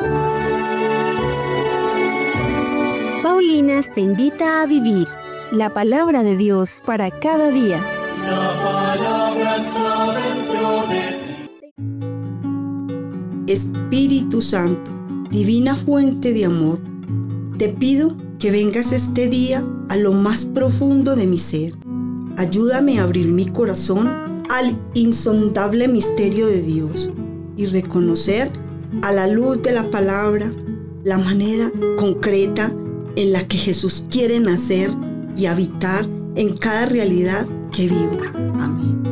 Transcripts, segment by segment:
Paulinas te invita a vivir la palabra de Dios para cada día. La palabra está dentro de ti. Espíritu Santo, divina fuente de amor, te pido que vengas este día a lo más profundo de mi ser. Ayúdame a abrir mi corazón al insondable misterio de Dios y reconocer a la luz de la palabra la manera concreta en la que Jesús quiere nacer y habitar en cada realidad que vivo. Amén.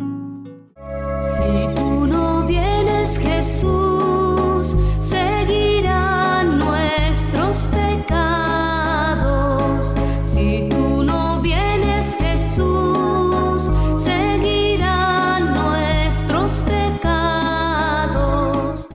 Si tú no vienes, Jesús, seguirán nuestros pecados. Si tú no vienes, Jesús, seguirán nuestros pecados.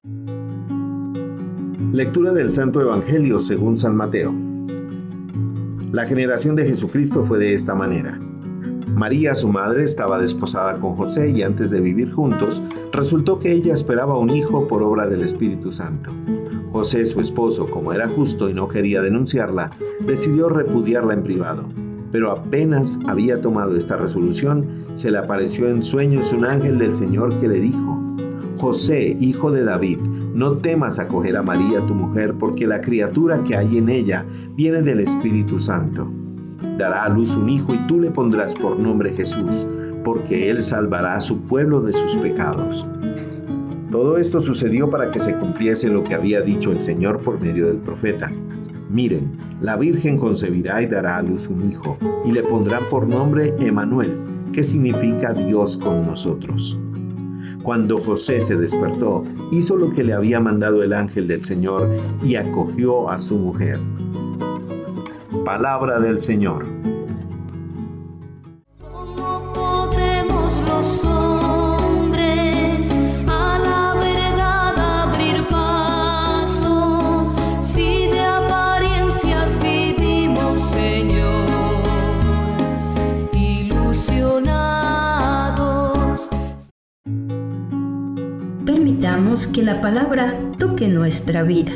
Lectura del Santo Evangelio según San Mateo. La generación de Jesucristo fue de esta manera. María, su madre, estaba desposada con José y antes de vivir juntos, resultó que ella esperaba un hijo por obra del Espíritu Santo. José, su esposo, como era justo y no quería denunciarla, decidió repudiarla en privado. Pero apenas había tomado esta resolución, se le apareció en sueños un ángel del Señor que le dijo: José, hijo de David, no temas acoger a María tu mujer, porque la criatura que hay en ella viene del Espíritu Santo. Dará a luz un hijo y tú le pondrás por nombre Jesús, porque él salvará a su pueblo de sus pecados. Todo esto sucedió para que se cumpliese lo que había dicho el Señor por medio del profeta. Miren, la Virgen concebirá y dará a luz un hijo, y le pondrán por nombre Emmanuel, que significa Dios con nosotros. Cuando José se despertó, hizo lo que le había mandado el ángel del Señor y acogió a su mujer. Palabra del Señor. ¿Cómo podremos los hombres a la verdad abrir paso si de apariencias vivimos, Señor, ilusionados? Permitamos que la palabra toque nuestra vida.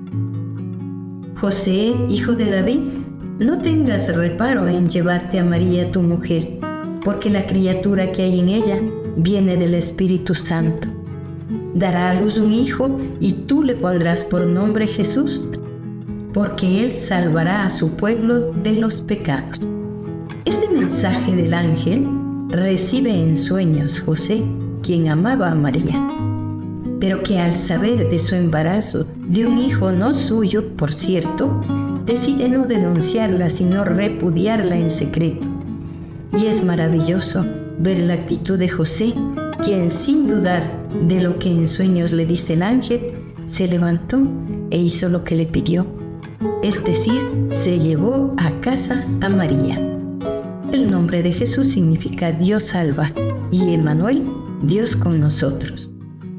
José, hijo de David, no tengas reparo en llevarte a María tu mujer, porque la criatura que hay en ella viene del Espíritu Santo. Dará a luz un hijo y tú le pondrás por nombre Jesús, porque él salvará a su pueblo de los pecados. Este mensaje del ángel recibe en sueños José, quien amaba a María, pero que al saber de su embarazo de un hijo no suyo, por cierto, decide no denunciarla, sino repudiarla en secreto. Y es maravilloso ver la actitud de José, quien sin dudar de lo que en sueños le dice el ángel, se levantó e hizo lo que le pidió. Es decir, se llevó a casa a María. El nombre de Jesús significa Dios salva y Emmanuel, Dios con nosotros.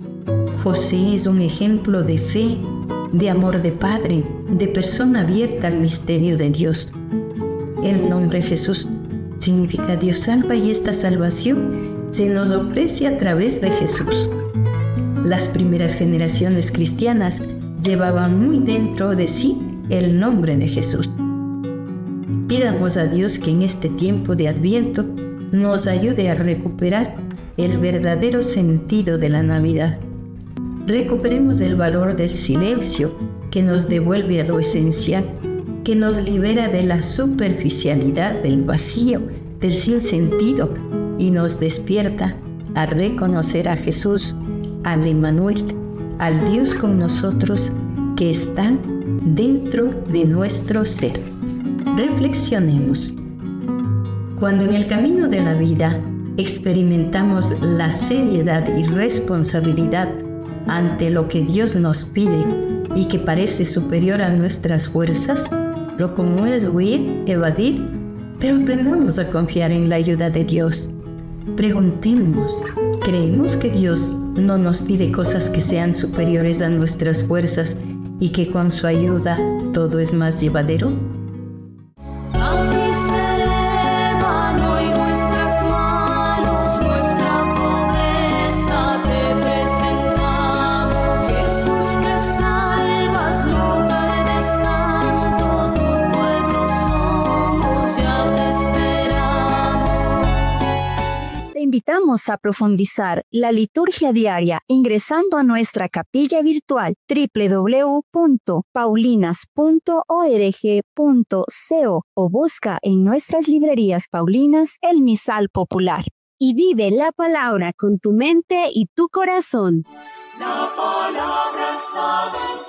José es un ejemplo de fe, de amor de padre, de persona abierta al misterio de Dios. El nombre Jesús significa Dios salva y esta salvación se nos ofrece a través de Jesús. Las primeras generaciones cristianas llevaban muy dentro de sí el nombre de Jesús. Pidamos a Dios que en este tiempo de Adviento nos ayude a recuperar el verdadero sentido de la Navidad. Recuperemos el valor del silencio que nos devuelve a lo esencial, que nos libera de la superficialidad, del vacío, del sinsentido y nos despierta a reconocer a Jesús, al Emmanuel, al Dios con nosotros que está dentro de nuestro ser. Reflexionemos. Cuando en el camino de la vida experimentamos la seriedad y responsabilidad ante lo que Dios nos pide y que parece superior a nuestras fuerzas, lo común es huir, evadir, pero aprendamos a confiar en la ayuda de Dios. Preguntemos, ¿creemos que Dios no nos pide cosas que sean superiores a nuestras fuerzas y que con su ayuda todo es más llevadero? Nuestra pobreza te presentamos, Jesús que salva. invitamos a profundizar la liturgia diaria ingresando a nuestra capilla virtual www.paulinas.org.co o busca en nuestras librerías paulinas el misal popular. Y vive la palabra con tu mente y tu corazón. La palabra está dentro